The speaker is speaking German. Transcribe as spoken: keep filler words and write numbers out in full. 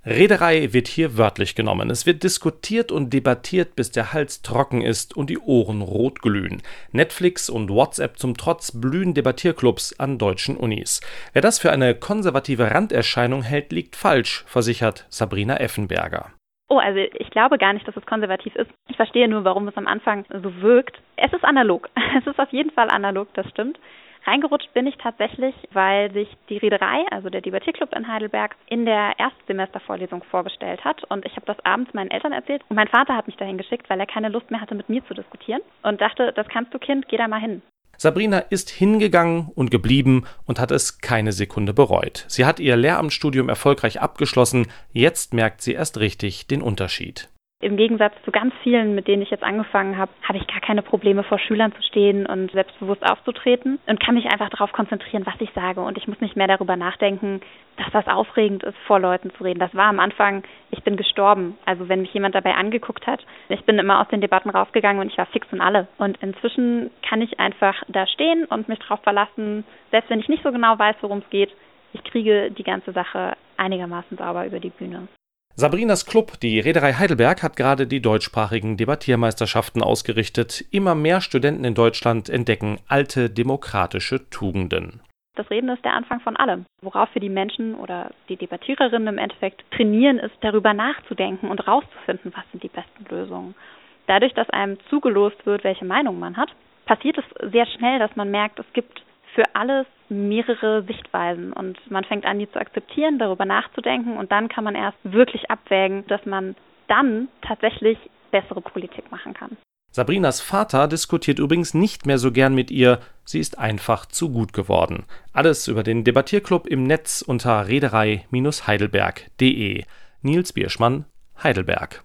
Reederei wird hier wörtlich genommen. Es wird diskutiert und debattiert, bis der Hals trocken ist und die Ohren rot glühen. Netflix und WhatsApp zum Trotz blühen Debattierclubs an deutschen Unis. Wer das für eine konservative Randerscheinung hält, liegt falsch, versichert Sabrina Effenberger. Oh, also ich glaube gar nicht, dass es konservativ ist. Ich verstehe nur, warum es am Anfang so wirkt. Es ist analog. Es ist auf jeden Fall analog, das stimmt. Reingerutscht bin ich tatsächlich, weil sich die Reederei, also der Debattierclub in Heidelberg, in der Erstsemestervorlesung vorgestellt hat. Und ich habe das abends meinen Eltern erzählt. Und mein Vater hat mich dahin geschickt, weil er keine Lust mehr hatte, mit mir zu diskutieren. Und dachte, das kannst du, Kind, geh da mal hin. Sabrina ist hingegangen und geblieben und hat es keine Sekunde bereut. Sie hat ihr Lehramtsstudium erfolgreich abgeschlossen. Jetzt merkt sie erst richtig den Unterschied. Im Gegensatz zu ganz vielen, mit denen ich jetzt angefangen habe, habe ich gar keine Probleme, vor Schülern zu stehen und selbstbewusst aufzutreten und kann mich einfach darauf konzentrieren, was ich sage. Und ich muss nicht mehr darüber nachdenken, dass das aufregend ist, vor Leuten zu reden. Das war am Anfang, ich bin gestorben. Also wenn mich jemand dabei angeguckt hat, ich bin immer aus den Debatten rausgegangen und ich war fix und alle. Und inzwischen kann ich einfach da stehen und mich darauf verlassen, selbst wenn ich nicht so genau weiß, worum es geht, ich kriege die ganze Sache einigermaßen sauber über die Bühne. Sabrinas Club, die Reederei Heidelberg, hat gerade die deutschsprachigen Debattiermeisterschaften ausgerichtet. Immer mehr Studenten in Deutschland entdecken alte demokratische Tugenden. Das Reden ist der Anfang von allem. Worauf wir die Menschen oder die Debattiererinnen im Endeffekt trainieren, ist darüber nachzudenken und rauszufinden, was sind die besten Lösungen. Dadurch, dass einem zugelost wird, welche Meinung man hat, passiert es sehr schnell, dass man merkt, es gibt für alles mehrere Sichtweisen und man fängt an, die zu akzeptieren, darüber nachzudenken und dann kann man erst wirklich abwägen, dass man dann tatsächlich bessere Politik machen kann. Sabrinas Vater diskutiert übrigens nicht mehr so gern mit ihr, sie ist einfach zu gut geworden. Alles über den Debattierclub im Netz unter reederei Bindestrich heidelberg punkt de. Nils Bierschmann, Heidelberg.